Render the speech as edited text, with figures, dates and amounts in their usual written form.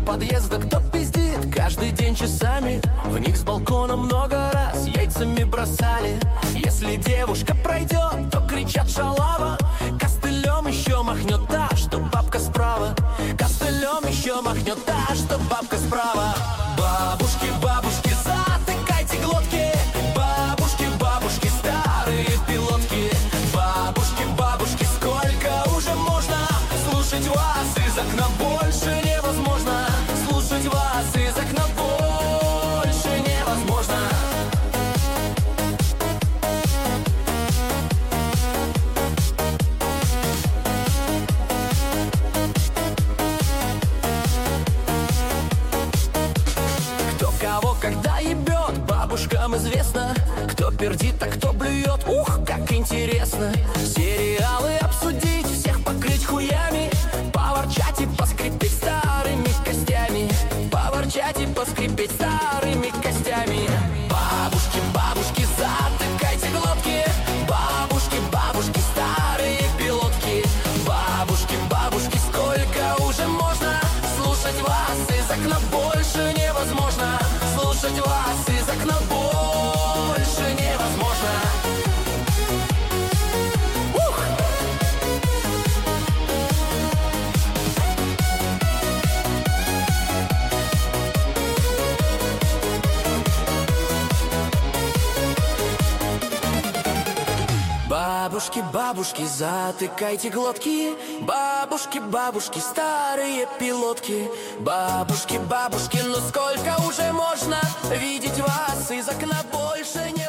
подъезда кто пиздит каждый день часами. В них с балкона много раз яйцами бросали. Если девушка пройдет, то кричат шалава. Костылем еще махнет та, что бабка справа. Костылем еще махнет та, что бабка справа. Бабушки, бабушки, затыкайте глотки. Бабушки, бабушки, старые пилотки. Бабушки, бабушки, сколько уже можно слушать вас из окна? Больше невозможно слушать вас из окна. Больше невозможно. Кто кого когда ебет, бабушкам известно. Кто пердит, а кто блюет, ух, как интересно. Сериалы обсудить, всех покрыть хуями. Поворчать и поскрипеть старыми костями. Поворчать и поскрипеть старыми костями. Бабушки, бабушки, затыкайте глотки. Бабушки, бабушки, старые пилотки. Бабушки, бабушки, сколько уже можно слушать вас из окна? Больше невозможно слушать вас из окна. Больше невозможно. Бабушки, бабушки, затыкайте глотки. Бабушки, бабушки, старые пилотки. Бабушки, бабушки, ну сколько уже можно видеть вас из окна? Больше не